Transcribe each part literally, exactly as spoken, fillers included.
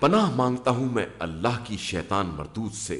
پناہ مانگتا ہوں میں اللہ کی شیطان مردود سے۔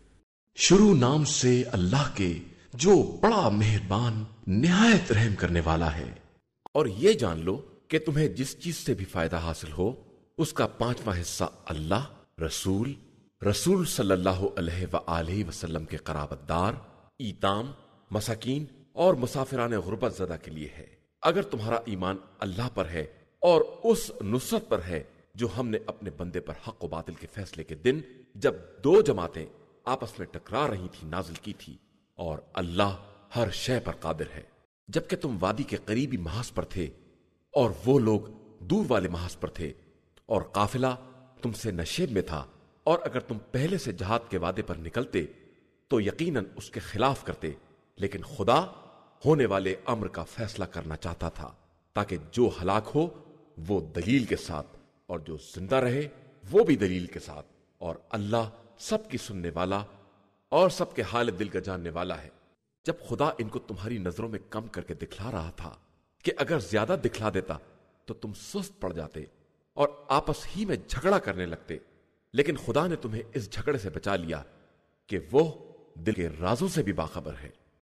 شروع نام سے اللہ کے جو بڑا مہربان نہایت رحم کرنے والا ہے۔ اور یہ جان لو کہ تمہیں جس چیز سے بھی فائدہ حاصل ہو اس کا پانچواں حصہ اللہ، رسول رسول صلی اللہ علیہ وآلہ وسلم کے قرابت دار، ایتام، مساکین اور مسافران غربت زدہ کے لیے ہے۔ اگر تمہارا ایمان اللہ پر ہے اور اس نصرت پر ہے جو ہم نے اپنے بندے پر حق و باطل کے فیصلے کے دن جب دو جماعتیں آپس میں ٹکرا رہی تھی نازل کی تھی، اور اللہ ہر شے پر قادر ہے۔ جبکہ تم وادی کے قریبی محاذ پر تھے اور وہ لوگ دور والے محاذ پر تھے، اور قافلہ تم سے نشیب میں تھا، اور اگر تم پہلے سے جہاد کے وعدے پر نکلتے تو یقیناً اس کے خلاف کرتے، لیکن خدا ہونے والے امر کا فیصلہ کرنا چاہتا تھا تاکہ جو ہلاک ہو وہ دلیل کے ساتھ اور جو زندہ رہے وہ بھی دلیل کے ساتھ، اور اللہ سب کی سننے والا اور سب کے حال دل کا جاننے والا ہے۔ جب خدا ان کو تمہاری نظروں میں کم کر کے دکھلا رہا تھا کہ اگر زیادہ دکھلا دیتا تو تم سست پڑ جاتے اور آپس ہی میں جھگڑا کرنے لگتے، لیکن خدا نے تمہیں اس جھگڑے سے بچا لیا کہ وہ دل کے رازوں سے بھی باخبر ہے۔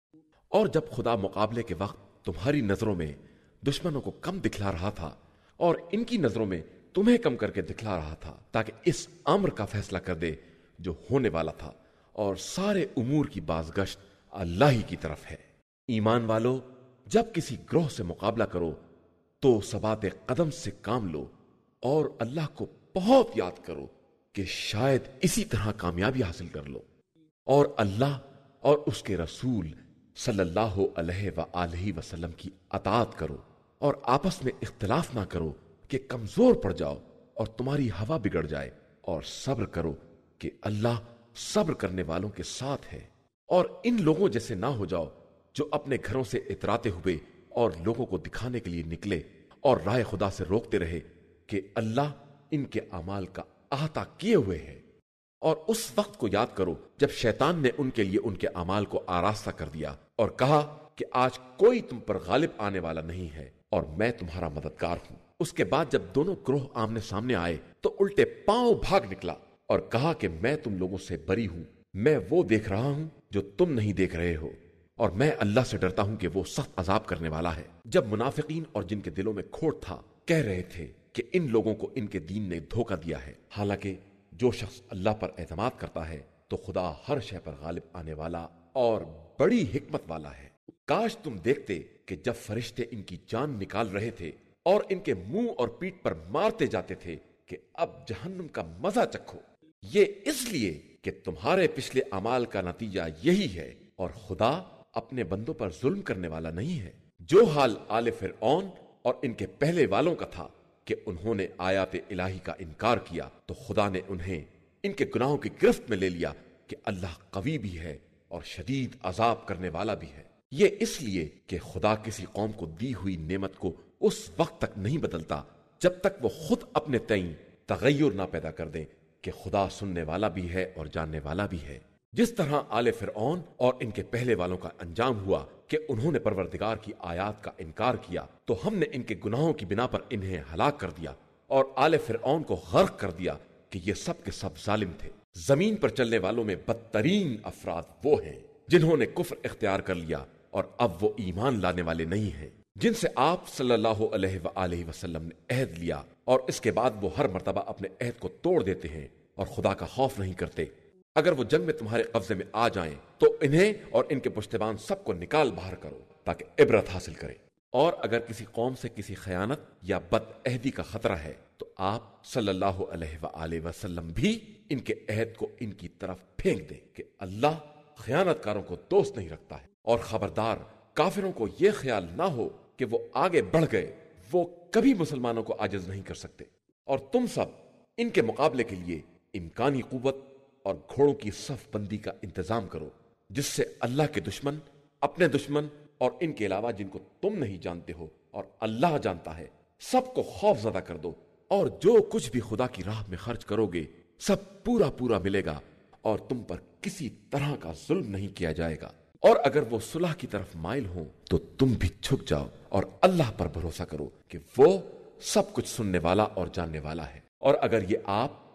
اور جب خدا مقابلے کے وقت تمہاری نظروں میں دشمنوں کو کم دکھلا رہا تھا اور ان کی نظروں میں تمہیں کم کر کے دکھلا رہا تھا تاکہ اس امر کا فیصلہ کر دے جو ہونے والا تھا، اور سارے امور کی بازگشت اللہ ہی کی طرف ہے۔ ایمان والو، جب کسی گروہ سے مقابلہ کرو تو ثبات قدم سے کام لو اور اللہ کو بہت یاد کرو کہ شاید اسی طرح کامیابی حاصل کر لو، اور اللہ اور اس کے رسول صلی اللہ علیہ وآلہ وسلم کی اطاعت کرو، اور آپس میں اختلاف نہ کرو کہ کمزور پڑ جاؤ اور تمہاری ہوا بگڑ جائے، اور صبر کرو کہ اللہ صبر کرنے والوں کے ساتھ ہے۔ اور ان لوگوں جیسے نہ ہو جاؤ جو اپنے گھروں سے اتراتے ہوئے اور لوگوں کو دکھانے کے لیے نکلے اور راہ خدا سے روکتے رہے کہ اللہ ان کے اعمال کا احاطہ کیے ہوئے ہے۔ اور اس وقت کو یاد کرو جب شیطان نے ان کے لیے ان کے اعمال کو آراستہ کر دیا اور کہا کہ آج کوئی تم پر غالب آنے والا نہیں ہے اور میں تمہارا مددگار ہوں۔ اس کے بعد جب دونوں گروہ آمنے سامنے آئے تو الٹے پاؤں بھاگ نکلا اور کہا کہ میں تم لوگوں سے بری ہوں، میں وہ دیکھ رہا ہوں جو تم نہیں دیکھ رہے ہو، اور میں اللہ سے ڈرتا ہوں کہ وہ سخت عذاب کرنے والا ہے۔ جب منافقین اور جن کے دلوں میں کھوٹ تھا کہہ رہے تھے کہ ان لوگوں کو ان کے دین نے دھوکہ دیا ہے، حالانکہ جو شخص اللہ پر اعتماد کرتا ہے تو خدا ہر شے پر غالب آنے والا اور بڑی حکمت والا ہے۔ کاش تم دیکھتے کہ جب فرشتے ان کی جان نکال رہے تھے اور ان کے منہ اور پیٹھ پر مارتے جاتے تھے کہ اب جہنم کا مزہ چکھو، یہ اس لیے کہ تمہارے پچھلے اعمال کا نتیجہ یہی ہے، اور خدا اپنے بندوں پر ظلم کرنے والا نہیں ہے۔ جو حال آل فرعون اور ان کے پہلے والوں کا تھا کہ انہوں نے آیات الہی کا انکار کیا تو خدا نے انہیں ان کے گناہوں کی گرفت میں لے لیا کہ اللہ قوی بھی ہے اور شدید عذاب کرنے والا بھی ہے۔ یہ اس لیے کہ خدا کسی قوم کو دی ہوئی نعمت کو اس وقت تک نہیں بدلتا جب تک وہ خود اپنے تئیں تغیر نہ پیدا کر دیں کہ خدا سننے والا بھی ہے اور جاننے والا بھی ہے۔ جس طرح آل فرعون اور ان کے پہلے والوں کا انجام ہوا کہ انہوں نے پروردگار کی آیات کا انکار کیا تو ہم نے ان کے گناہوں کی بنا پر انہیں ہلاک کر دیا اور آل فرعون کو غرق کر دیا کہ یہ سب کے سب ظالم تھے۔ زمین پر چلنے والوں میں بدترین افراد وہ ہیں جنہوں نے کفر اختیار کر لیا اور اب وہ ایمان لانے والے نہیں ہیں، جن سے آپ صلی اللہ علیہ وآلہ وسلم نے عہد لیا، اور اس کے بعد وہ ہر مرتبہ اپنے عہد کو توڑ دیتے ہیں اور خدا کا خوف نہیں کرتے۔ اگر وہ جنگ میں تمہارے قبضے میں آ جائیں تو انہیں اور ان کے پشتبان سب کو نکال باہر کرو تاکہ عبرت حاصل کریں۔ اور اگر کسی قوم سے کسی خیانت یا بد عہدی کا خطرہ ہے تو آپ صلی اللہ علیہ وآلہ وسلم بھی ان کے عہد کو ان کی طرف پھینک دیں کہ اللہ خیانت کاروں کو دوست نہیں رکھتا ہے۔ اور خبردار، کافروں کو یہ خیال نہ ہو کہ وہ آگے بڑھ گئے، وہ کبھی مسلمانوں کو عاجز نہیں کر سکتے، اور تم سب ان کے مقابلے کے لیے امکانی قوت اور گھوڑوں کی صف بندی کا انتظام کرو، جس سے اللہ کے دشمن، اپنے دشمن اور ان کے علاوہ جن کو تم نہیں جانتے ہو اور اللہ جانتا ہے، سب کو خوف زدہ کر دو، اور جو کچھ بھی خدا کی راہ میں خرچ کرو گے سب پورا پورا ملے گا، اور تم پر کسی طرح کا ظلم نہیں کیا جائے گا۔ اور اگر وہ صلح کی طرف مائل ہوں تو تم بھی جھک جاؤ اور اللہ پر بھروسہ کرو کہ وہ سب کچھ سننے والا اور جاننے والا ہے۔ اور اگر یہ آپ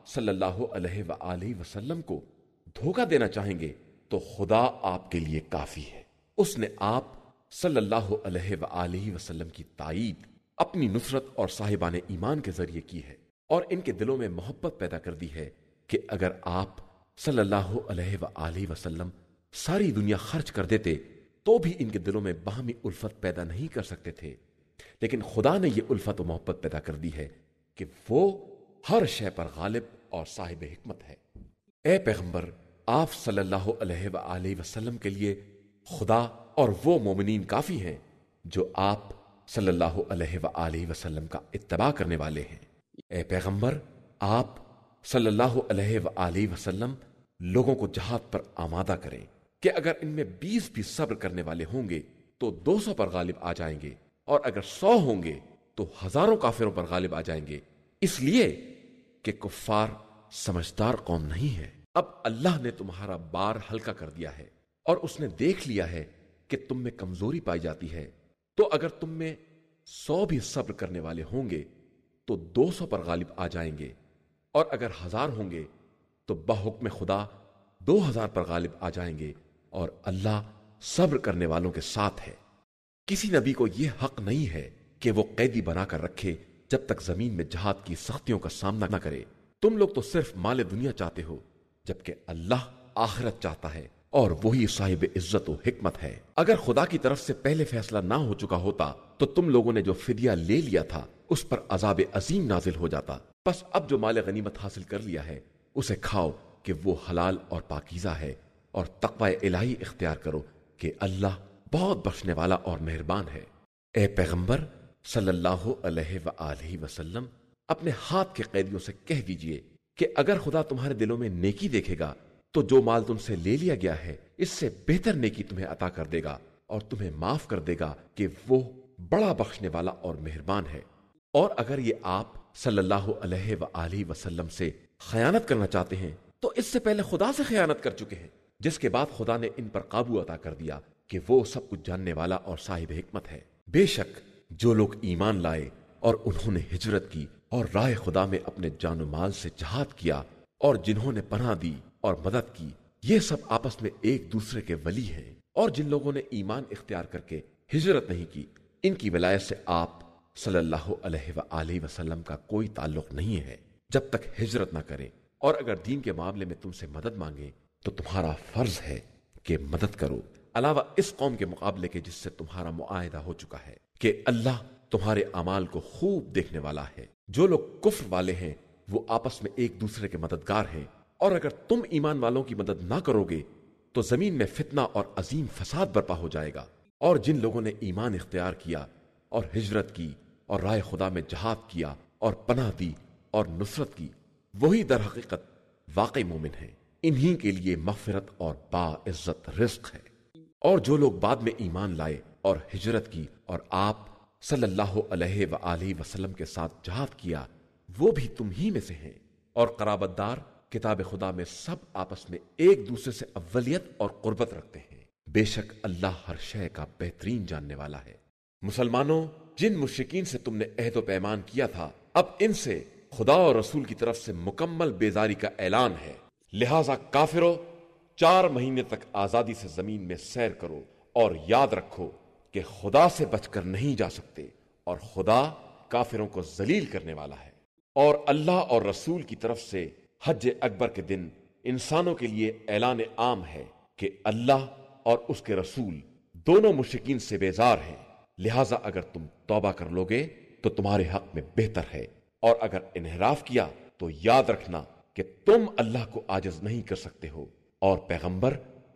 صلی اللہ علیہ وآلہ وسلم کو دھوکہ دینا چاہیں گے تو خدا آپ کے لیے کافی ہے۔ اس نے آپ صلی اللہ علیہ وآلہ وسلم کی تائید اپنی نصرت اور صاحبان ایمان کے ذریعے کی ہے، اور ان کے دلوں میں محبت پیدا کر دی ہے کہ اگر آپ صلی اللہ علیہ وآلہ وسلم ساری دنیا خرچ کر دیتے تو بھی ان کے دلوں میں باہمی الفت پیدا نہیں کر سکتے تھے، لیکن خدا نے یہ الفت و محبت پیدا کر دی ہے کہ وہ ہر شے پر غالب اور صاحب حکمت ہے۔ اے پیغمبر، آپ صلی اللہ علیہ وآلہ وسلم کے لیے خدا اور وہ مومنین کافی ہیں جو آپ صلی اللہ علیہ وآلہ وسلم کا اتباع کرنے والے ہیں۔ اے پیغمبر، آپ صلی اللہ علیہ وآلہ وسلم لوگوں کو جہاد پر آمادہ کریں کہ اگر ان میں بیس بھی صبر کرنے والے ہوں گے تو دو سو پر غالب آ جائیں گے، اور اگر سو ہوں گے تو ہزاروں کافروں پر غالب آ جائیں گے، اس لیے کہ کفار سمجھدار قوم نہیں ہے۔ اب اللہ نے تمہارا بار ہلکا کر دیا ہے اور اس نے دیکھ لیا ہے کہ تم میں کمزوری پائی جاتی ہے، تو اگر تم میں سو بھی صبر کرنے والے ہوں گے تو دو سو پر غالب آ جائیں گے، اور اگر ہزار ہوں گے تو بحکم خدا دو ہزار پر غالب آ جائیں گے، اور اللہ صبر کرنے والوں کے ساتھ ہے۔ کسی نبی کو یہ حق نہیں ہے کہ وہ قیدی بنا کر رکھے جب تک زمین میں جہاد کی سختیوں کا سامنا نہ کرے۔ تم لوگ تو صرف مال دنیا چاہتے ہو، جبکہ اللہ آخرت چاہتا ہے، اور وہی صاحب عزت و حکمت ہے۔ اگر خدا کی طرف سے پہلے فیصلہ نہ ہو چکا ہوتا تو تم لوگوں نے جو فدیہ لے لیا تھا اس پر عذاب عظیم نازل ہو جاتا۔ بس اب جو مال غنیمت حاصل کر لیا ہے اسے کھاؤ کہ وہ حلال اور پاکیزہ ہے، اور تقوی الہی اختیار کرو کہ اللہ بہت بخشنے والا اور مہربان ہے۔ اے پیغمبر صلی اللہ علیہ وآلہ وسلم، اپنے ہاتھ کے قیدیوں سے کہہ دیجئے کہ اگر خدا تمہارے دلوں میں نیکی دیکھے گا تو جو مال تم سے لے لیا گیا ہے اس سے بہتر نیکی تمہیں عطا کر دے گا، اور تمہیں معاف کر دے گا کہ وہ بڑا بخشنے والا اور مہربان ہے۔ اور اگر یہ آپ صلی اللہ علیہ وآلہ وسلم سے خیانت کرنا چاہتے ہیں تو اس سے پہلے خدا سے خیانت کر چکے ہیں، جس کے بعد خدا نے ان پر قابو عطا کر دیا کہ وہ سب کچھ جاننے والا اور صاحب حکمت ہے۔ بے شک جو لوگ ایمان لائے اور انہوں نے ہجرت کی اور راہ خدا میں اپنے جان و مال سے جہاد کیا، اور جنہوں نے پناہ دی اور مدد کی، یہ سب آپس میں ایک دوسرے کے ولی ہیں۔ اور جن لوگوں نے ایمان اختیار کر کے ہجرت نہیں کی، ان کی ولایت سے آپ صلی اللہ علیہ وآلہ وسلم کا کوئی تعلق نہیں ہے جب تک ہجرت نہ کریں، اور اگر دین کے معاملے میں تم سے مدد مانگے تو تمہارا فرض ہے کہ مدد کرو، علاوہ اس قوم کے مقابلے کے جس سے تمہارا معاہدہ ہو چکا ہے کہ اللہ تمہارے اعمال کو خوب دیکھنے والا ہے۔ جو لوگ کفر والے ہیں وہ آپس میں ایک دوسرے کے مددگار ہیں، اور اگر تم ایمان والوں کی مدد نہ کرو گے تو زمین میں فتنہ اور عظیم فساد برپا ہو جائے گا۔ اور جن لوگوں نے ایمان اختیار کیا اور ہجرت کی اور راہ خدا میں جہاد کیا اور پناہ دی اور نصرت کی، وہی در حقیقت واقعی مومن ہیں، انہی کے لیے مغفرت اور با عزت رزق ہے۔ اور جو لوگ بعد میں ایمان لائے اور ہجرت کی اور آپ صلی اللہ علیہ وآلہ وسلم کے ساتھ جہاد کیا، وہ بھی تم ہی میں سے ہیں۔ اور قرابت دار کتاب خدا میں سب آپس میں ایک دوسرے سے اولیت اور قربت رکھتے ہیں، بے شک اللہ ہر شے کا بہترین جاننے والا ہے۔ مسلمانوں، جن مشرکین سے تم نے عہد و پیمان کیا تھا، اب ان سے خدا اور رسول کی طرف سے مکمل بیزاری کا اعلان ہے، لہذا کافروں، چار مہینے تک آزادی سے زمین میں سیر کرو، اور یاد رکھو کہ خدا سے بچ کر نہیں جا سکتے، اور خدا کافروں کو ذلیل کرنے والا ہے۔ اور اللہ اور رسول کی طرف سے حج اکبر کے دن انسانوں کے لیے اعلان عام ہے کہ اللہ اور اس کے رسول دونوں مشرکین سے بیزار ہیں، لہذا اگر تم توبہ کر لوگے تو تمہارے حق میں بہتر ہے، اور اگر انحراف کیا تو یاد رکھنا کہ تم اللہ کو عاجز نہیں کر سکتے ہو۔ اور پیغمبر،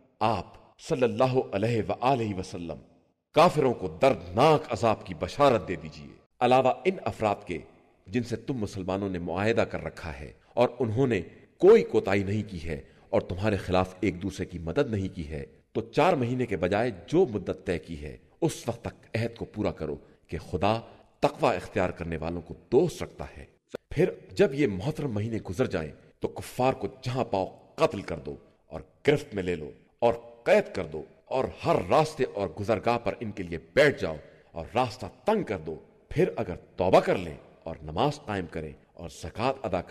آپ صلی اللہ علیہ وآلہ وسلم کافروں کو دردناک عذاب کی بشارت دے دیجئے، علاوہ ان افراد کے جن سے تم مسلمانوں نے معاہدہ کر رکھا ہے اور انہوں نے کوئی کوتاہی نہیں کی ہے اور تمہارے خلاف ایک دوسرے کی مدد نہیں کی ہے، تو چار مہینے کے بجائے جو مدت طے کی ہے اس وقت تک عہد کو پورا کرو کہ خدا تقوی اختیار کرنے والوں کو دوست رکھتا ہے۔ پھر جب یہ محترم مہینے گزر جائیں تو کفار کو جہاں پاؤ قتل کر دو اور گرفت میں لے لو اور قید کر دو، اور ہر راستے اور گزرگاہ پر ان کے لیے بیٹھ جاؤ اور راستہ تنگ کر دو۔ پھر اگر توبہ کر لیں اور نماز قائم کریں اور زکوٰۃ ادا کریں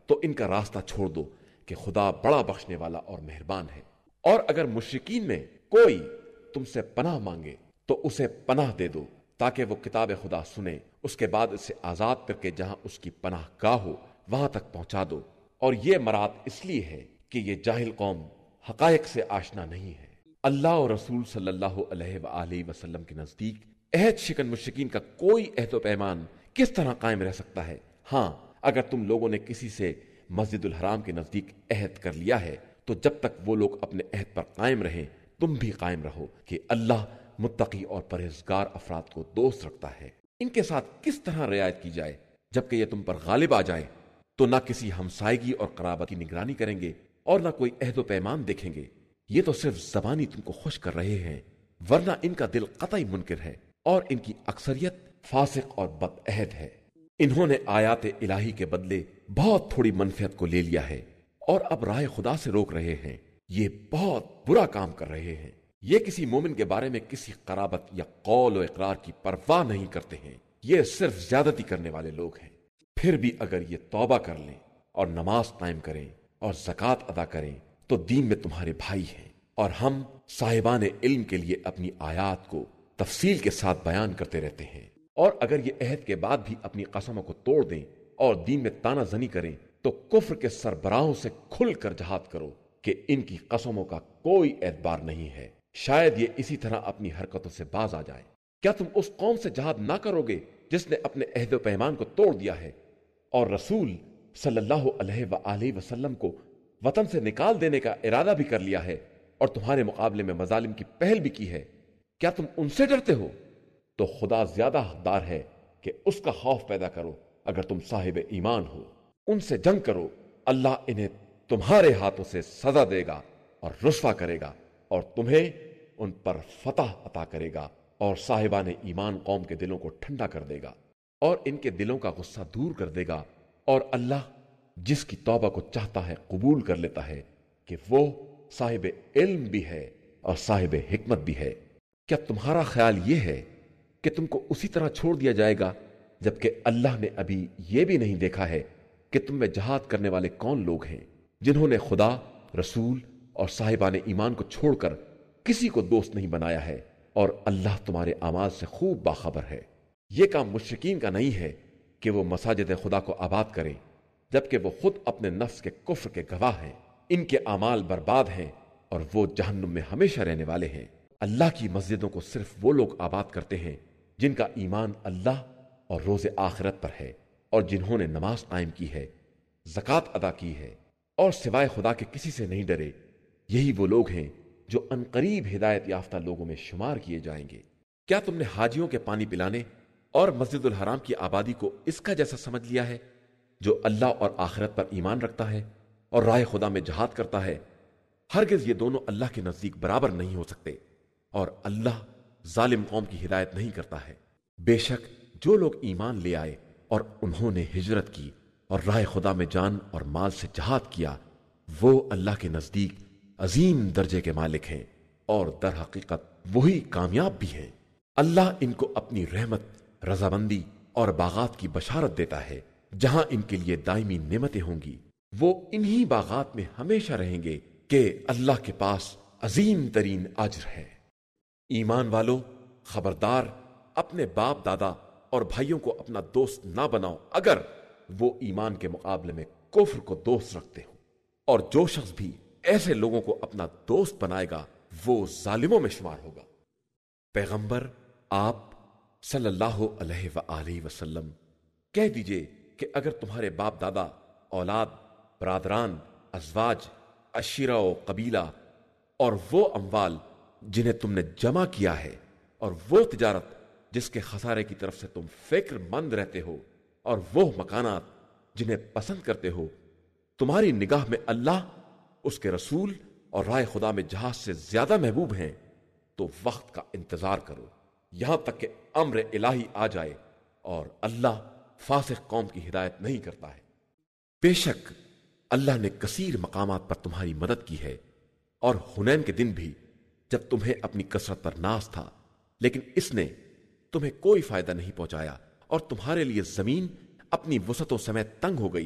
تو ان کا راستہ چھوڑ دو کہ خدا بڑا بخشنے والا اور مہربان ہے۔ اور اگر مشرکین میں کوئی تم سے پناہ مانگے تو اسے پناہ دے دو تاکہ وہ کتاب خدا سنے، اس کے بعد اسے آزاد کر کے جہاں اس کی پناہ گاہ ہو وہاں تک پہنچا دو۔ اور یہ مراد اس لیے ہے کہ یہ جاہل قوم حقائق سے آشنا نہیں ہے۔ اللہ اور رسول صلی اللہ علیہ وآلہ وسلم کے نزدیک عہد شکن مشرکین کا کوئی عہد و پیمان کس طرح قائم رہ سکتا ہے؟ ہاں، اگر تم لوگوں نے کسی سے مسجد الحرام کے نزدیک عہد کر لیا ہے تو جب تک وہ لوگ اپنے عہد پر قائم رہیں تم بھی قائم رہو کہ اللہ متقی اور پرہیزگار افراد کو دوست رکھتا ہے۔ ان کے ساتھ کس طرح رعایت کی جائے جبکہ یہ تم پر غالب آ جائیں تو نہ کسی ہمسائیگی اور قرابت کی نگرانی کریں گے اور نہ کوئی عہد و پیمان دیکھیں گے۔ یہ تو صرف زبانی تم کو خوش کر رہے ہیں، ورنہ ان کا دل قطعی منکر ہے اور ان کی اکثریت فاسق اور بد عہد ہے۔ انہوں نے آیات الہی کے بدلے بہت تھوڑی منفعت کو لے لیا ہے اور اب راہ خدا سے روک رہے ہیں۔ یہ بہت برا کام کر رہے ہیں۔ یہ کسی مومن کے بارے میں کسی قرابت یا قول و اقرار کی پرواہ نہیں کرتے ہیں۔ یہ صرف زیادتی کرنے والے لوگ ہیں۔ پھر بھی اگر یہ توبہ کر لیں اور نماز قائم کریں اور زکوٰۃ ادا کریں تو دین میں تمہارے بھائی ہیں، اور ہم صاحبان علم کے لیے اپنی آیات کو تفصیل کے ساتھ بیان کرتے رہتے ہیں۔ اور اگر یہ عہد کے بعد بھی اپنی قسموں کو توڑ دیں اور دین میں تانا زنی کریں تو کفر کے سربراہوں سے کھل کر جہاد کرو کہ ان کی قسموں کا کوئی اعتبار نہیں ہے، شاید یہ اسی طرح اپنی حرکتوں سے باز آ جائیں۔ کیا تم اس قوم سے جہاد نہ کرو گے جس نے اپنے عہد و پیمان کو توڑ دیا ہے اور رسول صلی اللہ علیہ وآلہ وسلم کو وطن سے نکال دینے کا ارادہ بھی کر لیا ہے اور تمہارے مقابلے میں مظالم کی پہل بھی کی ہے؟ کیا تم ان سے ڈرتے ہو؟ تو خدا زیادہ حقدار ہے کہ اس کا خوف پیدا کرو اگر تم صاحب ایمان ہو۔ ان سے جنگ کرو، اللہ انہیں تمہارے ہاتھوں سے سزا دے گا اور رسوا کرے گا اور تمہیں ان پر فتح عطا کرے گا، اور صاحبان ایمان قوم کے دلوں کو ٹھنڈا کر دے گا اور ان کے دلوں کا غصہ دور کر دے گا، اور اللہ جس کی توبہ کو چاہتا ہے قبول کر لیتا ہے کہ وہ صاحب علم بھی ہے اور صاحب حکمت بھی ہے۔ کیا تمہارا خیال یہ ہے کہ تم کو اسی طرح چھوڑ دیا جائے گا جبکہ اللہ نے ابھی یہ بھی نہیں دیکھا ہے کہ تم میں جہاد کرنے والے کون لوگ ہیں جنہوں نے خدا، رسول اور صاحبان ایمان کو چھوڑ کر کسی کو دوست نہیں بنایا ہے، اور اللہ تمہارے اعمال سے خوب باخبر ہے۔ یہ کام مشرکین کا نہیں ہے کہ وہ مساجد خدا کو آباد کریں جبکہ وہ خود اپنے نفس کے کفر کے گواہ ہیں۔ ان کے اعمال برباد ہیں اور وہ جہنم میں ہمیشہ رہنے والے ہیں۔ اللہ کی مسجدوں کو صرف وہ لوگ آباد کرتے ہیں جن کا ایمان اللہ اور روز آخرت پر ہے، اور جنہوں نے نماز قائم کی ہے، زکوٰۃ ادا کی ہے اور سوائے خدا کے کسی سے نہیں ڈرے۔ یہی وہ لوگ ہیں جو عنقریب ہدایت یافتہ لوگوں میں شمار کیے جائیں گے۔ کیا تم نے حاجیوں کے پانی پلانے اور مسجد الحرام کی آبادی کو اس کا جیسا سمجھ لیا ہے؟ جو اللہ اور آخرت پر ایمان رکھتا ہے اور راہ خدا میں جہاد کرتا ہے، ہرگز یہ دونوں اللہ کے نزدیک برابر نہیں ہو سکتے، اور اللہ ظالم قوم کی ہدایت نہیں کرتا ہے۔ بے شک جو لوگ ایمان لے آئے اور انہوں نے ہجرت کی اور راہ خدا میں جان اور مال سے جہاد کیا، وہ اللہ کے نزدیک عظیم درجے کے مالک ہیں اور در حقیقت وہی کامیاب بھی ہیں۔ اللہ ان کو اپنی رحمت، رضامندی اور باغات کی بشارت دیتا ہے جہاں ان کے لیے دائمی نعمتیں ہوں گی۔ وہ انہی باغات میں ہمیشہ رہیں گے کہ اللہ کے پاس عظیم ترین اجر ہے۔ ایمان والو، خبردار، اپنے باپ دادا اور بھائیوں کو اپنا دوست نہ بناؤ اگر وہ ایمان کے مقابلے میں کفر کو دوست رکھتے ہوں، اور جو شخص بھی ایسے لوگوں کو اپنا دوست بنائے گا وہ ظالموں میں شمار ہوگا۔ پیغمبر آپ صلی اللہ علیہ وآلہ وسلم کہہ دیجئے کہ اگر تمہارے باپ دادا، اولاد، برادران، ازواج، عشیرہ و قبیلہ، اور وہ اموال جنہیں تم نے جمع کیا ہے، اور وہ تجارت جس کے خسارے کی طرف سے تم فکر مند رہتے ہو، اور وہ مکانات جنہیں پسند کرتے ہو، تمہاری نگاہ میں اللہ، اس کے رسول اور رائے خدا میں جہاز سے زیادہ محبوب ہیں، تو وقت کا انتظار کرو یہاں تک کہ امر الہی آ جائے، اور اللہ فاسق قوم کی ہدایت نہیں کرتا ہے۔ بے شک اللہ نے کثیر مقامات پر تمہاری مدد کی ہے، اور حنین کے دن بھی جب تمہیں اپنی کثرت پر ناز تھا، لیکن اس نے تمہیں کوئی فائدہ نہیں پہنچایا، اور تمہارے لیے زمین اپنی وسعتوں سمیت تنگ ہو گئی،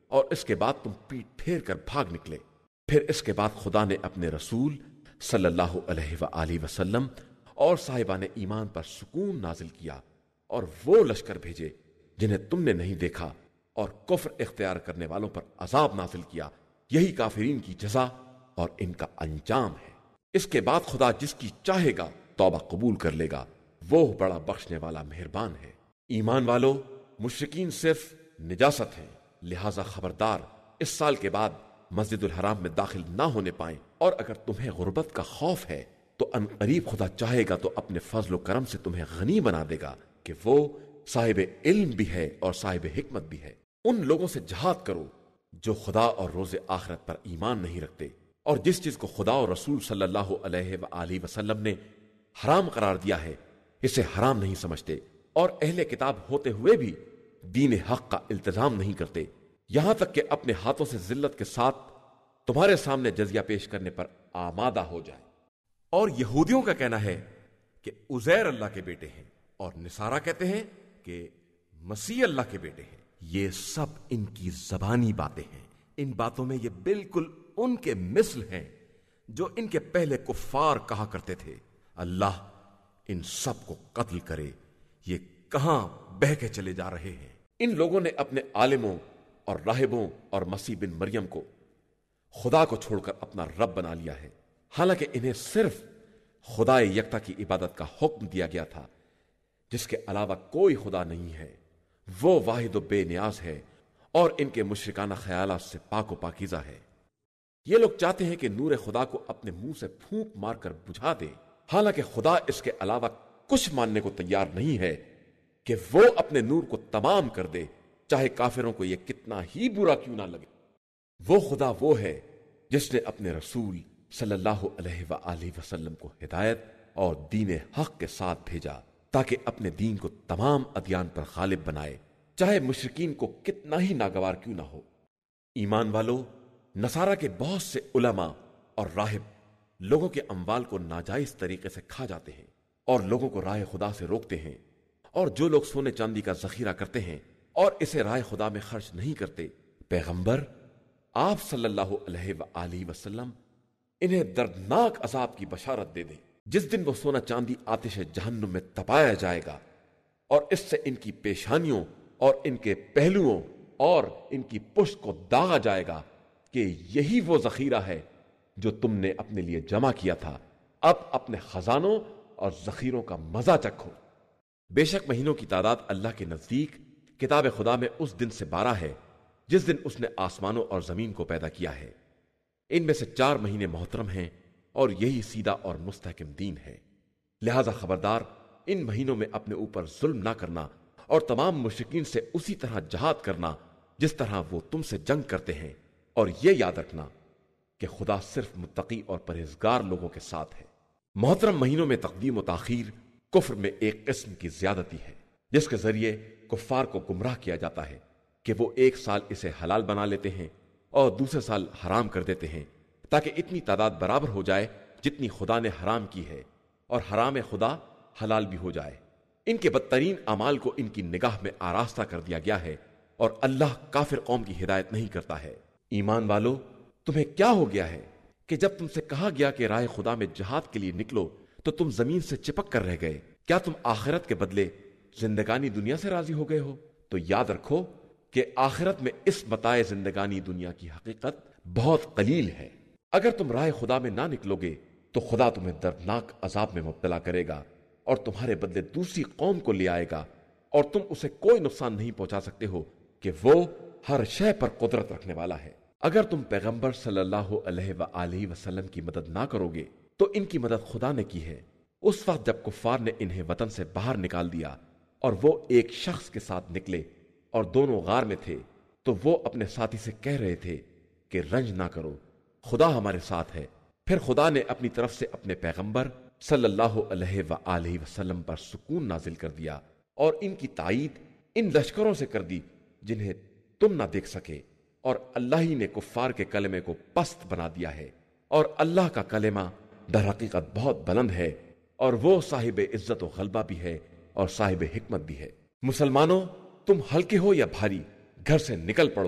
اور اس کے بعد تم پیٹ پھیر کر بھاگ نکلے۔ پھر اس کے بعد خدا نے اپنے رسول صلی اللہ علیہ وآلہ وسلم اور صاحبان ایمان پر سکون نازل کیا اور وہ لشکر بھیجے جنہیں تم نے نہیں دیکھا، اور کفر اختیار کرنے والوں پر عذاب نازل کیا۔ یہی کافرین کی جزا اور ان کا انجام ہے۔ اس کے بعد خدا جس کی چاہے گا توبہ قبول کر لے گا، وہ بڑا بخشنے والا مہربان ہے۔ ایمان والو، مشرکین صرف نجاست ہیں، لہذا خبردار اس سال کے بعد مسجد الحرام میں داخل نہ ہونے پائیں، اور اگر تمہیں غربت کا خوف ہے تو ان قریب خدا چاہے گا تو اپنے فضل و کرم سے تمہیں غنی بنا دے گا کہ وہ صاحب علم بھی ہے اور صاحب حکمت بھی ہے۔ ان لوگوں سے جہاد کرو جو خدا اور روز آخرت پر ایمان نہیں رکھتے، اور جس چیز کو خدا اور رسول صلی اللہ علیہ وآلہ وسلم نے حرام قرار دیا ہے اسے حرام نہیں سمجھتے، اور اہل کتاب ہوتے ہوئے بھی دین حق کا التزام نہیں کرتے، یہاں تک کہ اپنے ہاتھوں سے ذلت کے ساتھ تمہارے سامنے جزیہ پیش کرنے پر آمادہ ہو جائے۔ اور یہودیوں کا کہنا ہے کہ عزیر اللہ کے بیٹے ہیں، اور نصارہ کہتے ہیں کہ مسیح اللہ کے بیٹے ہیں۔ یہ سب ان کی زبانی باتیں ہیں، ان باتوں میں یہ بالکل ان کے مثل ہیں جو ان کے پہلے کفار کہا کرتے تھے۔ اللہ ان سب کو قتل کرے، یہ کہاں بہہ کے چلے جا رہے ہیں۔ ان لوگوں نے اپنے عالموں اور راہبوں اور مسیح بن مریم کو خدا کو چھوڑ کر اپنا رب بنا لیا ہے، حالانکہ انہیں صرف خدا یکتا کی عبادت کا حکم دیا گیا تھا، جس کے علاوہ کوئی خدا نہیں ہے۔ وہ واحد و بے نیاز ہے اور ان کے مشرکانہ خیالات سے پاک و پاکیزہ ہے۔ یہ لوگ چاہتے ہیں کہ نور خدا کو اپنے منہ سے پھونک مار کر بجھا دے، حالانکہ خدا اس کے علاوہ کچھ ماننے کو تیار نہیں ہے کہ وہ اپنے نور کو تمام کر دے، چاہے کافروں کو یہ کتنا ہی برا کیوں نہ لگے۔ وہ خدا وہ ہے جس نے اپنے رسول صلی اللہ علیہ وآلہ وسلم کو ہدایت اور دین حق کے ساتھ بھیجا تاکہ اپنے دین کو تمام ادیان پر غالب بنائے، چاہے مشرکین کو کتنا ہی ناگوار کیوں نہ ہو۔ ایمان والو، نصارہ کے بہت سے علماء اور راہب لوگوں کے اموال کو ناجائز طریقے سے کھا جاتے ہیں اور لوگوں کو راہ خدا سے روکتے ہیں، اور جو لوگ سونے چاندی کا ذخیرہ کرتے ہیں اور اسے راہ خدا میں خرچ نہیں کرتے، پیغمبر آپ صلی اللہ علیہ وآلہ وسلم انہیں دردناک عذاب کی بشارت دے دیں، جس دن وہ سونا چاندی آتش جہنم میں تپایا جائے گا، اور اس سے ان کی پیشانیوں اور ان کے پہلوؤں اور ان کی پشت کو داغا جائے گا کہ یہی وہ ذخیرہ ہے جو تم نے اپنے لیے جمع کیا تھا، اب اپنے خزانوں اور ذخیروں کا مزہ چکھو۔ بے شک مہینوں کی تعداد اللہ کے نزدیک کتاب خدا میں اس دن سے بارہ ہے جس دن اس نے آسمانوں اور زمین کو پیدا کیا ہے۔ ان میں سے چار مہینے محترم ہیں اور یہی سیدھا اور مستحکم دین ہے، لہذا خبردار ان مہینوں میں اپنے اوپر ظلم نہ کرنا اور تمام مشرکین سے اسی طرح جہاد کرنا جس طرح وہ تم سے جنگ کرتے ہیں، اور یہ یاد رکھنا کہ خدا صرف متقی اور پرہیزگار لوگوں کے ساتھ ہے۔ محترم مہینوں میں تقدیم و تاخیر کفر میں ایک قسم کی زیادتی ہے جس کے ذریعے کفار کو گمراہ کیا جاتا ہے کہ وہ ایک سال اسے حلال بنا لیتے ہیں اور دوسرے سال حرام کر دیتے ہیں تاکہ اتنی تعداد برابر ہو جائے جتنی خدا نے حرام کی ہے، اور حرام خدا حلال بھی ہو جائے۔ ان کے بدترین اعمال کو ان کی نگاہ میں آراستہ کر دیا گیا ہے، اور اللہ کافر قوم کی ہدایت نہیں کرتا ہے۔ ایمان والو، تمہیں کیا ہو گیا ہے کہ جب تم سے کہا گیا کہ راہ خدا میں جہاد کے لیے نکلو تو تم زمین سے چپک کر رہ گئے؟ کیا تم آخرت کے بدلے زندگانی دنیا سے راضی ہو گئے ہو؟ تو یاد رکھو کہ آخرت میں اس متاع زندگانی دنیا کی حقیقت بہت قلیل ہے۔ اگر تم راہ خدا میں نہ نکلو گے تو خدا تمہیں دردناک عذاب میں مبتلا کرے گا اور تمہارے بدلے دوسری قوم کو لے آئے گا، اور تم اسے کوئی نقصان نہیں پہنچا سکتے ہو کہ وہ ہر شے پر قدرت رکھنے والا ہے۔ اگر تم پیغمبر صلی اللہ علیہ وآلہ وسلم کی مدد نہ کرو گے تو ان کی مدد خدا نے کی ہے، اس وقت جب کفار نے انہیں وطن سے باہر نکال دیا اور وہ ایک شخص کے ساتھ نکلے اور دونوں غار میں تھے، تو وہ اپنے ساتھی سے کہہ رہے تھے کہ رنج نہ کرو، خدا ہمارے ساتھ ہے۔ پھر خدا نے اپنی طرف سے اپنے پیغمبر صلی اللہ علیہ وآلہ وسلم پر سکون نازل کر دیا اور ان کی تائید ان لشکروں سے کر دی جنہیں تم نہ دیکھ سکے، اور اللہ ہی نے کفار کے کلمے کو پست بنا دیا ہے، اور اللہ کا کلمہ در حقیقت بہت بلند ہے، اور وہ صاحب عزت و غلبہ بھی ہے اور صاحب حکمت بھی ہے۔ مسلمانوں، تم ہلکے ہو یا بھاری، گھر سے نکل پڑو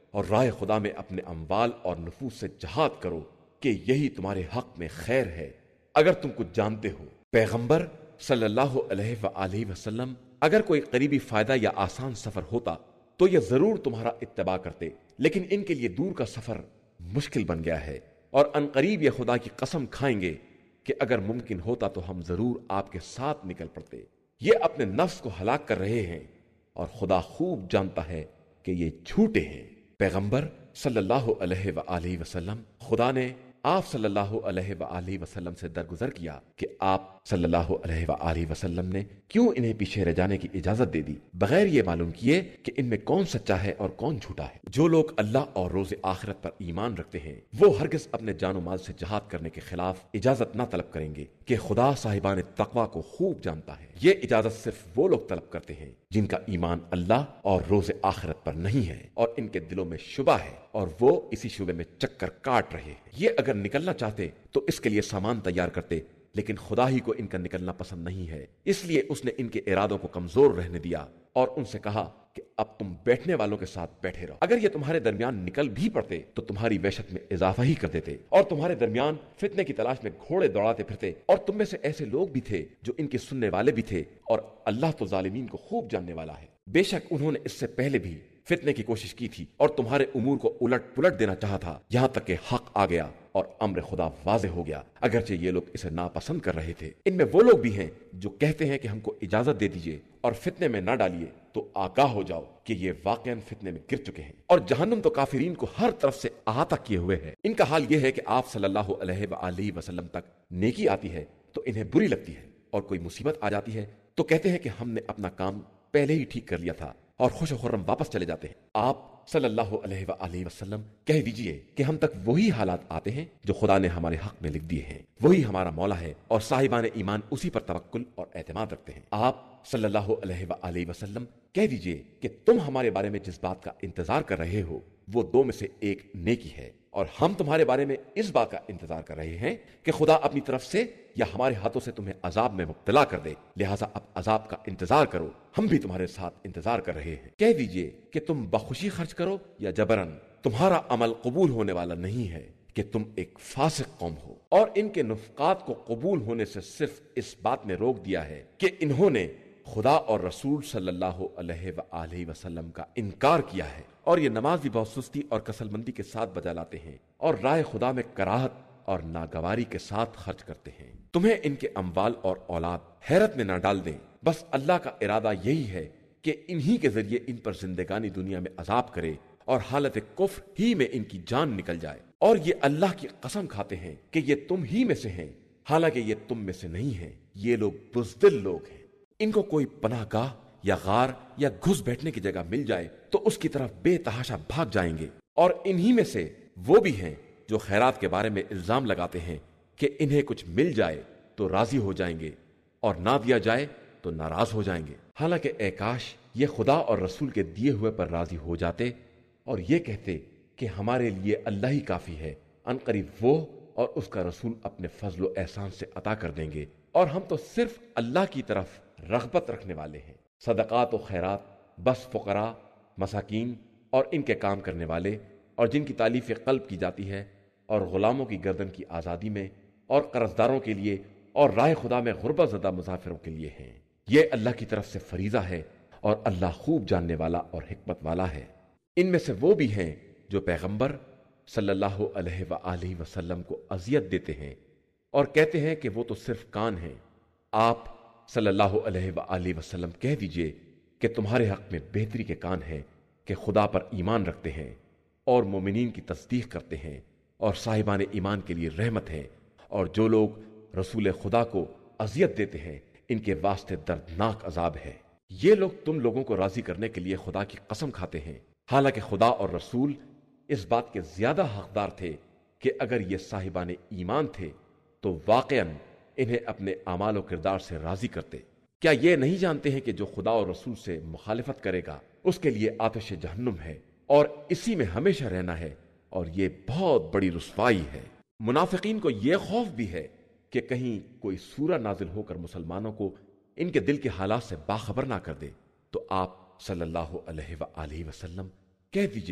اور راہ خدا میں اپنے اموال اور نفوس سے جہاد کرو کہ یہی تمہارے حق میں خیر ہے اگر تم کچھ جانتے ہو۔ پیغمبر صلی اللہ علیہ وآلہ وسلم اگر کوئی قریبی فائدہ یا آسان سفر ہوتا تو یہ ضرور تمہارا اتباع کرتے، لیکن ان کے لیے دور کا سفر مشکل بن گیا ہے، اور ان قریب یہ خدا کی قسم کھائیں گے کہ اگر ممکن ہوتا تو ہم ضرور آپ کے ساتھ نکل پڑتے۔ یہ اپنے نفس کو ہلاک کر رہے ہیں اور خدا خوب جانتا ہے کہ یہ جھوٹے ہیں۔ پیغمبر صلی اللہ علیہ وآلہ وسلم، خدا نے آپ صلی اللہ علیہ وآلہ وسلم سے درگزر کیا کہ آپ صلی اللہ علیہ وآلہ وسلم نے کیوں انہیں پیچھے رہ جانے کی اجازت دے دی، بغیر یہ معلوم کیے کہ ان میں کون سچا ہے اور کون جھوٹا ہے۔ جو لوگ اللہ اور روز آخرت پر ایمان رکھتے ہیں وہ ہرگز اپنے جان و مال سے جہاد کرنے کے خلاف اجازت نہ طلب کریں گے کہ خدا صاحبان تقوی کو خوب جانتا ہے۔ یہ اجازت صرف وہ لوگ طلب کرتے ہیں جن کا ایمان اللہ اور روز آخرت پر نہیں ہے اور ان کے دلوں میں شبہ ہے اور وہ اسی شبے میں چکر کاٹ رہے ہیں۔ یہ اگر نکلنا چاہتے تو اس کے لیے سامان تیار کرتے، لیکن خدا ہی کو ان کا نکلنا پسند نہیں ہے، اس لیے اس نے ان کے ارادوں کو کمزور رہنے دیا اور ان سے کہا کہ اب تم بیٹھنے والوں کے ساتھ بیٹھے رہو۔ اگر یہ تمہارے درمیان نکل بھی پڑتے تو تمہاری وحشت میں اضافہ ہی کر دیتے اور تمہارے درمیان فتنے کی تلاش میں گھوڑے دوڑاتے پھرتے، اور تم میں سے ایسے لوگ بھی تھے جو ان کے سننے والے بھی تھے، اور اللہ تو ظالمین کو خوب جاننے والا ہے۔ بے شک انہوں نے اس سے پہلے بھی فتنے کی کوشش کی تھی اور تمہارے امور کو الٹ پلٹ دینا چاہا تھا، یہاں تک کہ حق آ گیا اور امر خدا واضح ہو گیا، اگرچہ یہ لوگ اسے ناپسند کر رہے تھے۔ ان میں وہ لوگ بھی ہیں جو کہتے ہیں کہ ہم کو اجازت دے دیجئے اور فتنے میں نہ ڈالیے، تو آگاہ ہو جاؤ کہ یہ واقعاً فتنے میں گر چکے ہیں، اور جہنم تو کافرین کو ہر طرف سے احاطہ کیے ہوئے ہے۔ ان کا حال یہ ہے کہ آپ صلی اللہ علیہ وآلہ وسلم تک نیکی آتی ہے تو انہیں بری لگتی ہے، اور کوئی مصیبت آ جاتی ہے تو کہتے ہیں کہ ہم نے اپنا کام پہلے ہی ٹھیک کر لیا تھا، اور خوش و خرم واپس چلے جاتے ہیں۔ آپ صلی اللہ علیہ وآلہ وسلم کہہ دیجئے کہ ہم تک وہی حالات آتے ہیں جو خدا نے ہمارے حق میں لکھ دیے ہیں، وہی ہمارا مولا ہے، اور صاحبان ایمان اسی پر توکل اور اعتماد رکھتے ہیں۔ آپ صلی اللہ علیہ وآلہ وسلم کہہ دیجئے کہ تم ہمارے بارے میں جس بات کا انتظار کر رہے ہو وہ دو میں سے ایک نیکی ہے، اور ہم تمہارے بارے میں اس بات کا انتظار کر رہے ہیں کہ خدا اپنی طرف سے یا ہمارے ہاتھوں سے تمہیں عذاب میں مبتلا کر دے، لہٰذا اب عذاب کا انتظار کرو، ہم بھی تمہارے ساتھ انتظار کر رہے ہیں۔ کہہ دیجئے کہ تم بخوشی خرچ کرو یا جبرن، تمہارا عمل قبول ہونے والا نہیں ہے کہ تم ایک فاسق قوم ہو۔ اور ان کے نفقات کو قبول ہونے سے صرف اس بات نے روک دیا ہے کہ انہوں نے خدا اور رسول صلی اللہ علیہ وآلہ وسلم کا انکار کیا ہے، اور یہ نماز بھی بہت سستی اور کسل مندی کے ساتھ بجا لاتے ہیں، اور راہ خدا میں کراہت اور ناگواری کے ساتھ خرچ کرتے ہیں۔ تمہیں ان کے اموال اور اولاد حیرت میں نہ ڈال دیں، بس اللہ کا ارادہ یہی ہے کہ انہی کے ذریعے ان پر زندگانی دنیا میں عذاب کرے اور حالت کفر ہی میں ان کی جان نکل جائے، اور یہ اللہ کی قسم کھاتے ہیں کہ یہ تم ہی میں سے ہیں، حالانکہ یہ تم میں سے نہیں ہیں، یہ لوگ بزدل لوگ ہیں۔ ان کو کوئی پناہ گاہ یا غار یا گھس بیٹھنے کی جگہ مل جائے تو اس کی طرف بے تحاشا بھاگ جائیں گے، اور انہی میں سے وہ بھی ہیں جو خیرات کے بارے میں الزام لگاتے ہیں کہ انہیں کچھ مل جائے تو راضی ہو جائیں گے اور نہ دیا جائے تو ناراض ہو جائیں گے، حالانکہ اے کاش یہ خدا اور رسول کے دیے ہوئے پر راضی ہو جاتے اور یہ کہتے کہ ہمارے لیے اللہ ہی کافی ہے، ان قریب وہ اور اس کا رسول اپنے فضل و احسان سے عطا کر دیں گے، اور ہم تو صرف اللہ کی طرف رغبت رکھنے والے ہیں۔ صدقات و خیرات بس فقراء، مساکین اور ان کے کام کرنے والے، اور جن کی تالیف قلب کی جاتی ہے، اور غلاموں کی گردن کی آزادی میں، اور قرضداروں کے لیے، اور راہ خدا میں غربت زدہ مسافروں کے لیے ہیں۔ یہ اللہ کی طرف سے فریضہ ہے، اور اللہ خوب جاننے والا اور حکمت والا ہے۔ ان میں سے وہ بھی ہیں جو پیغمبر صلی اللہ علیہ وآلہ وسلم کو اذیت دیتے ہیں اور کہتے ہیں کہ وہ تو صرف کان ہیں۔ آپ صلی اللہ علیہ وآلہ وسلم کہہ دیجئے کہ تمہارے حق میں بہتری کے کان ہیں کہ خدا پر ایمان رکھتے ہیں اور مومنین کی تصدیق کرتے ہیں، اور صاحبان ایمان کے لیے رحمت ہے، اور جو لوگ رسول خدا کو اذیت دیتے ہیں ان کے واسطے دردناک عذاب ہے۔ یہ لوگ تم لوگوں کو راضی کرنے کے لیے خدا کی قسم کھاتے ہیں، حالانکہ خدا اور رسول اس بات کے زیادہ حقدار تھے کہ اگر یہ صاحبان ایمان تھے تو واقعاً انہیں اپنے اعمال و کردار سے راضی کرتے۔ کیا یہ نہیں جانتے ہیں کہ جو خدا اور رسول سے مخالفت کرے گا اس کے لیے آتش جہنم ہے، اور اسی میں ہمیشہ رہنا ہے، اور یہ بہت بڑی رسوائی ہے۔ منافقین کو یہ خوف بھی ہے کہ کہیں کوئی سورہ نازل ہو کر مسلمانوں کو ان کے دل کے حالات سے باخبر نہ کر دے، تو آپ صلی اللہ علیہ وآلہ وسلم کہہ دیجئے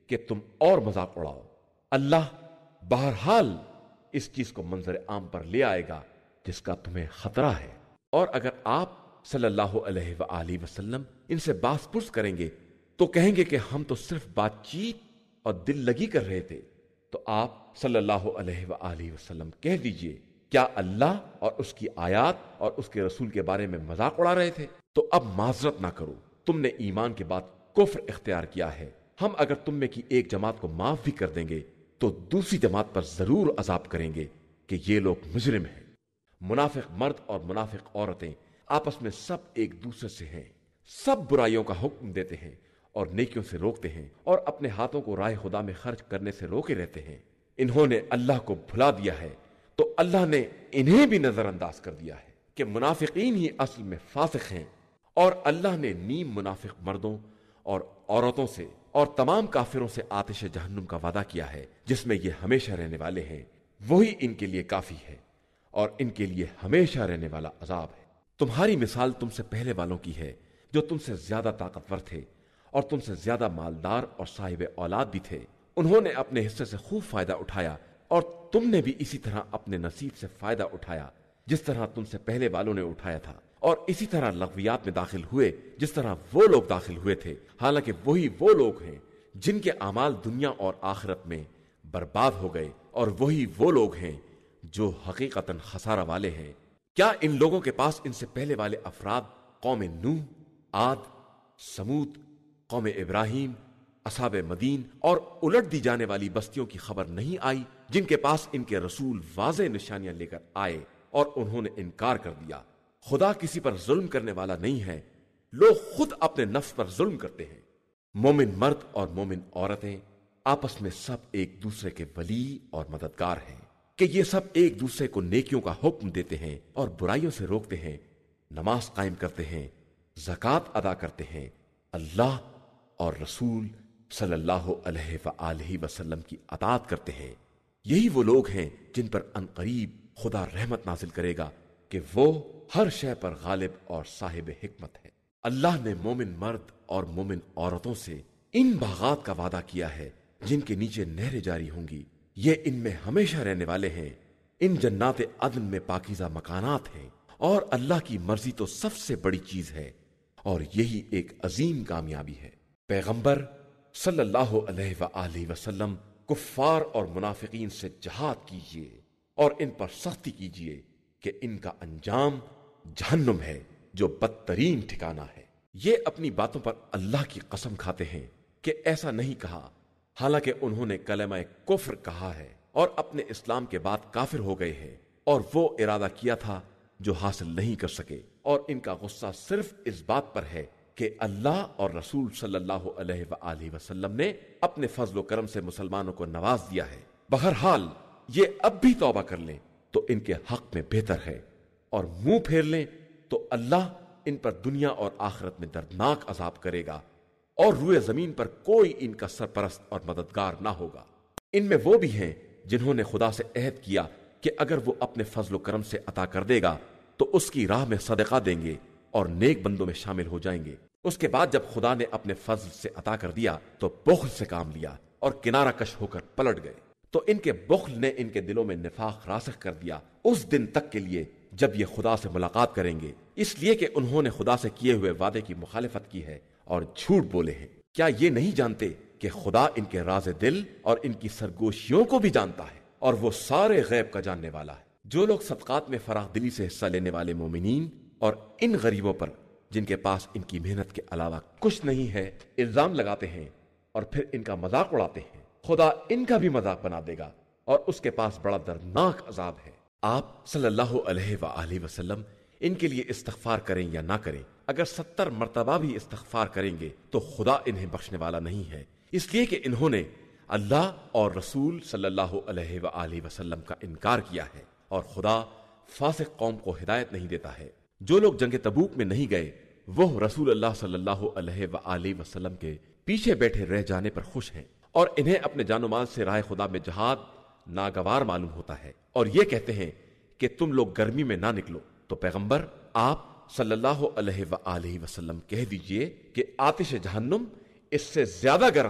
کہ تم اور مذاق اڑاؤ۔ اللہ بہرحال اس چیز کو منظر عام پر لے آئے گا جس کا تمہیں خطرہ ہے، اور اگر آپ صلی اللہ علیہ وآلہ وسلم ان سے باس پرس کریں گے تو کہیں گے کہ ہم تو صرف بات چیت اور دل لگی کر رہے تھے۔ تو آپ صلی اللہ علیہ وآلہ وسلم کہہ دیجئے، کیا اللہ اور اس کی آیات اور اس کے رسول کے بارے میں مذاق اڑا رہے تھے؟ تو اب معذرت نہ کرو، تم نے ایمان کے بعد کفر اختیار کیا ہے۔ ہم اگر تم میں کی ایک جماعت کو معاف بھی کر دیں گے تو دوسری جماعت پر ضرور عذاب کریں گے کہ یہ لوگ مجرم ہیں۔ منافق مرد اور منافق عورتیں آپس میں سب ایک دوسرے سے ہیں، سب برائیوں کا حکم دیتے ہیں اور نیکیوں سے روکتے ہیں، اور اپنے ہاتھوں کو راہ خدا میں خرچ کرنے سے روکے رہتے ہیں۔ انہوں نے اللہ کو بھلا دیا ہے تو اللہ نے انہیں بھی نظر انداز کر دیا ہے کہ منافقین ہی اصل میں فاسق ہیں، اور اللہ نے نیم منافق مردوں اور عورتوں سے اور تمام کافروں سے آتش جہنم کا وعدہ کیا ہے جس میں یہ ہمیشہ رہنے والے ہیں، وہی ان کے لیے کافی ہے اور ان کے لیے ہمیشہ رہنے والا عذاب ہے۔ تمہاری مثال تم سے پہلے والوں کی ہے جو تم سے زیادہ طاقتور تھے اور تم سے زیادہ مالدار اور صاحب اولاد بھی تھے۔ انہوں نے اپنے حصے سے خوب فائدہ اٹھایا اور تم نے بھی اسی طرح اپنے نصیب سے فائدہ اٹھایا جس طرح تم سے پہلے والوں نے اٹھایا تھا، اور اسی طرح لغویات میں داخل ہوئے جس طرح وہ لوگ داخل ہوئے تھے، حالانکہ وہی وہ لوگ ہیں جن کے اعمال دنیا اور آخرت میں برباد ہو گئے، اور وہی وہ لوگ ہیں جو حقیقتاً خسارہ والے ہیں۔ کیا ان لوگوں کے پاس ان سے پہلے والے افراد قوم نوح، عاد، سمود، قوم ابراہیم، اصحاب مدین اور الٹ دی جانے والی بستیوں کی خبر نہیں آئی جن کے پاس ان کے رسول واضح نشانیاں لے کر آئے اور انہوں نے انکار کر دیا؟ خدا کسی پر ظلم کرنے والا نہیں ہے، لوگ خود اپنے نفس پر ظلم کرتے ہیں۔ مومن مرد اور مومن عورتیں آپس میں سب ایک دوسرے کے ولی اور مددگار ہیں کہ یہ سب ایک دوسرے کو نیکیوں کا حکم دیتے ہیں اور برائیوں سے روکتے ہیں، نماز قائم کرتے ہیں، زکوٰۃ ادا کرتے ہیں، اللہ اور رسول صلی اللہ علیہ وآلہ وسلم کی اطاعت کرتے ہیں۔ یہی وہ لوگ ہیں جن پر عنقریب خدا رحمت نازل کرے گا کہ وہ ہر شے پر غالب اور صاحب حکمت ہے۔ اللہ نے مومن مرد اور مومن عورتوں سے ان باغات کا وعدہ کیا ہے جن کے نیچے نہریں جاری ہوں گی، یہ ان میں ہمیشہ رہنے والے ہیں۔ ان جنات عدن میں پاکیزہ مکانات ہیں، اور اللہ کی مرضی تو سب سے بڑی چیز ہے، اور یہی ایک عظیم کامیابی ہے۔ پیغمبر صلی اللہ علیہ وآلہ وسلم کفار اور منافقین سے جہاد کیجیے اور ان پر سختی کیجیے کہ ان کا انجام جہنم ہے جو بدترین ٹھکانہ ہے۔ یہ اپنی باتوں پر اللہ کی قسم کھاتے ہیں کہ ایسا نہیں کہا، حالانکہ انہوں نے کلمہ کفر کہا ہے اور اپنے اسلام کے بعد کافر ہو گئے ہیں، اور وہ ارادہ کیا تھا جو حاصل نہیں کر سکے، اور ان کا غصہ صرف اس بات پر ہے کہ اللہ اور رسول صلی اللہ علیہ وآلہ وسلم نے اپنے فضل و کرم سے مسلمانوں کو نواز دیا ہے۔ بہرحال یہ اب بھی توبہ کر لیں تو ان کے حق میں بہتر ہے، اور منہ پھیر لیں تو اللہ ان پر دنیا اور آخرت میں دردناک عذاب کرے گا، اور روئے زمین پر کوئی ان کا سرپرست اور مددگار نہ ہوگا۔ ان میں وہ بھی ہیں جنہوں نے خدا سے عہد کیا کہ اگر وہ اپنے فضل و کرم سے عطا کر دے گا تو اس کی راہ میں صدقہ دیں گے اور نیک بندوں میں شامل ہو جائیں گے۔ اس کے بعد جب خدا نے اپنے فضل سے عطا کر دیا تو بخل سے کام لیا اور کنارہ کش ہو کر پلٹ گئے، تو ان کے بخل نے ان کے دلوں میں نفاق راسخ کر دیا اس دن تک کے لیے جب یہ خدا سے ملاقات کریں گے، اس لیے کہ انہوں نے خدا سے کیے ہوئے وعدے کی مخالفت کی ہے اور جھوٹ بولے ہیں۔ کیا یہ نہیں جانتے کہ خدا ان کے راز دل اور ان کی سرگوشیوں کو بھی جانتا ہے، اور وہ سارے غیب کا جاننے والا ہے؟ جو لوگ صدقات میں فراخ دلی سے حصہ لینے والے مومنین اور ان غریبوں پر جن کے پاس ان کی محنت کے علاوہ کچھ نہیں ہے الزام لگاتے ہیں اور پھر ان کا مذاق اڑاتے ہیں، خدا ان کا بھی مذاق بنا دے گا اور اس کے پاس بڑا دردناک عذاب ہے۔ آپ صلی اللہ علیہ وآلہ وسلم ان کے لیے استغفار کریں یا نہ کریں، اگر ستر مرتبہ بھی استغفار کریں گے تو خدا انہیں بخشنے والا نہیں ہے، اس لیے کہ انہوں نے اللہ اور رسول صلی اللہ علیہ وآلہ وسلم کا انکار کیا ہے، اور خدا فاسق قوم کو ہدایت نہیں دیتا ہے۔ جو لوگ جنگ تبوک میں نہیں گئے وہ رسول اللہ صلی اللہ علیہ وآلہ وسلم کے پیچھے بیٹھے رہ جانے پر خوش ہیں، اور انہیں اپنے جان و مال سے راہ خدا میں جہاد ناگوار معلوم ہوتا ہے، اور یہ کہتے ہیں کہ تم لوگ گرمی میں نہ نکلو۔ تو پیغمبر آپ صلی اللہ علیہ وآلہ وسلم کہہ دیجئے کہ آتش جہنم اس سے زیادہ گرم ہے،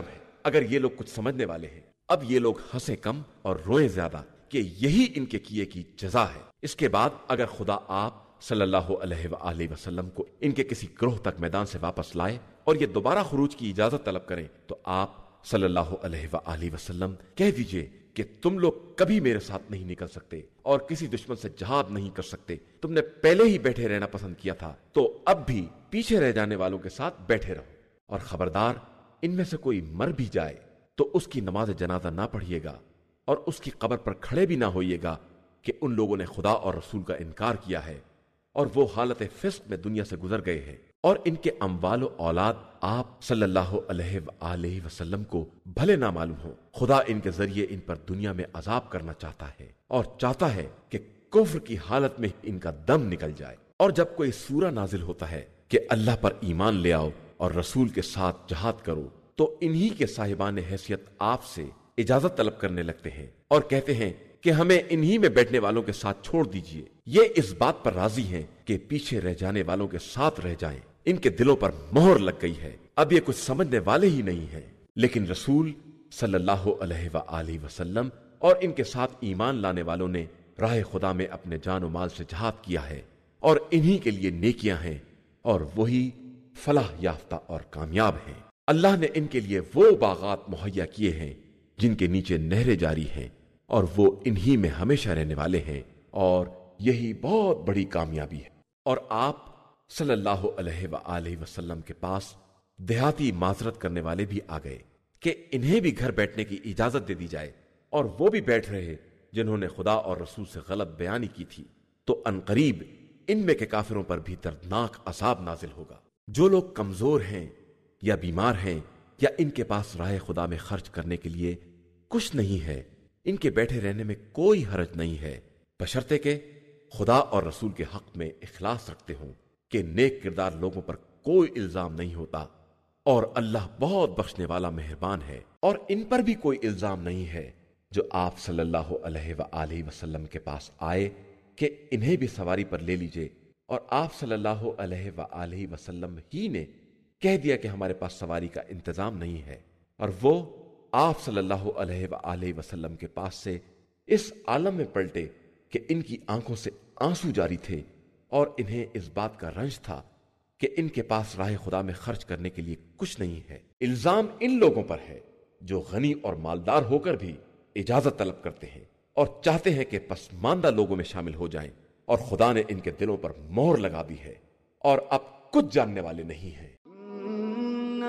اگر یہ لوگ کچھ سمجھنے والے ہیں۔ اب یہ لوگ ہنسیں کم اور روئیں زیادہ کہ یہی ان کے کیے کی جزا ہے۔ اس کے بعد اگر خدا آپ صلی اللہ علیہ وآلہ وسلم کو ان کے کسی گروہ تک میدان سے واپس لائے اور یہ دوبارہ خروج کی اجازت طلب کریں تو آپ صلی اللہ علیہ وآلہ وسلم کہہ دیجئے کہ تم لوگ کبھی میرے ساتھ نہیں نکل سکتے اور کسی دشمن سے جہاد نہیں کر سکتے، تم نے پہلے ہی بیٹھے رہنا پسند کیا تھا تو اب بھی پیچھے رہ جانے والوں کے ساتھ بیٹھے رہو، اور خبردار ان میں سے کوئی مر بھی جائے تو اس کی نماز جنازہ نہ پڑھیے گا اور اس کی قبر پر کھڑے بھی نہ ہوئیے گا کہ ان لوگوں نے خدا اور رسول کا انکار کیا ہے اور وہ حالت فسق میں دنیا سے گزر گئے ہیں، اور ان کے اموال و اولاد آپ صلی اللہ علیہ وآلہ وسلم کو بھلے نہ معلوم ہو، خدا ان کے ذریعے ان پر دنیا میں عذاب کرنا چاہتا ہے اور چاہتا ہے کہ کفر کی حالت میں ان کا دم نکل جائے۔ اور جب کوئی سورہ نازل ہوتا ہے کہ اللہ پر ایمان لے آؤ اور رسول کے ساتھ جہاد کرو تو انہی کے صاحبان حیثیت آپ سے اجازت طلب کرنے لگتے ہیں اور کہتے ہیں کہ ہمیں انہی میں بیٹھنے والوں کے ساتھ چھوڑ دیجئے۔ یہ اس بات پر راضی ہیں کہ پیچھے رہ جانے والوں کے ساتھ رہ جائیں، ان کے دلوں پر مہر لگ گئی ہے، اب یہ کچھ سمجھنے والے ہی نہیں ہیں۔ لیکن رسول صلی اللہ علیہ وآلہ وسلم اور ان کے ساتھ ایمان لانے والوں نے راہ خدا میں اپنے جان و مال سے جہاد کیا ہے اور انہی کے لیے نیکیاں ہیں اور وہی فلاح یافتہ اور کامیاب ہیں۔ اللہ نے ان کے لیے وہ باغات مہیا کیے ہیں جن کے نیچے نہریں جاری ہیں اور وہ انہی میں ہمیشہ رہنے والے ہیں، اور یہی بہت بڑی کامیابی ہے۔ اور آپ صلی اللہ علیہ وآلہ وسلم کے پاس دیہاتی معذرت کرنے والے بھی آ گئے کہ انہیں بھی گھر بیٹھنے کی اجازت دے دی جائے، اور وہ بھی بیٹھ رہے جنہوں نے خدا اور رسول سے غلط بیانی کی تھی، تو عنقریب ان میں کے کافروں پر بھی دردناک عذاب نازل ہوگا۔ جو لوگ کمزور ہیں یا بیمار ہیں یا ان کے پاس راہ خدا میں خرچ کرنے کے لیے کچھ نہیں ہے، ان کے بیٹھے رہنے میں کوئی حرج نہیں ہے، بشرطے کہ خدا اور رسول کے حق میں اخلاص رکھتے ہوں کہ نیک کردار لوگوں پر کوئی الزام نہیں ہوتا، اور اللہ بہت بخشنے والا مہربان ہے۔ اور ان پر بھی کوئی الزام نہیں ہے جو آپ صلی اللہ علیہ وآلہ وسلم کے پاس آئے کہ انہیں بھی سواری پر لے لیجئے، اور آپ صلی اللہ علیہ وآلہ وسلم ہی نے کہہ دیا کہ ہمارے پاس سواری کا انتظام نہیں ہے، اور وہ آپ صلی اللہ علیہ وآلہ وسلم کے پاس سے اس عالم میں پلٹے کہ ان کی آنکھوں سے آنسو جاری تھے اور انہیں اس بات کا رنج تھا کہ ان کے پاس راہ خدا میں خرچ کرنے کے لیے کچھ نہیں ہے۔ الزام ان لوگوں پر ہے جو غنی اور مالدار ہو کر بھی اجازت طلب کرتے ہیں اور چاہتے ہیں کہ پسماندہ لوگوں میں شامل ہو جائیں، اور خدا نے ان کے دلوں پر مہر لگا دی ہے اور اب کچھ جاننے والے نہیں ہیں۔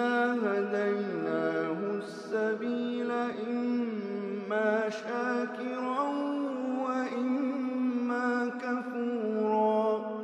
هديناه السبيل إما شاكرا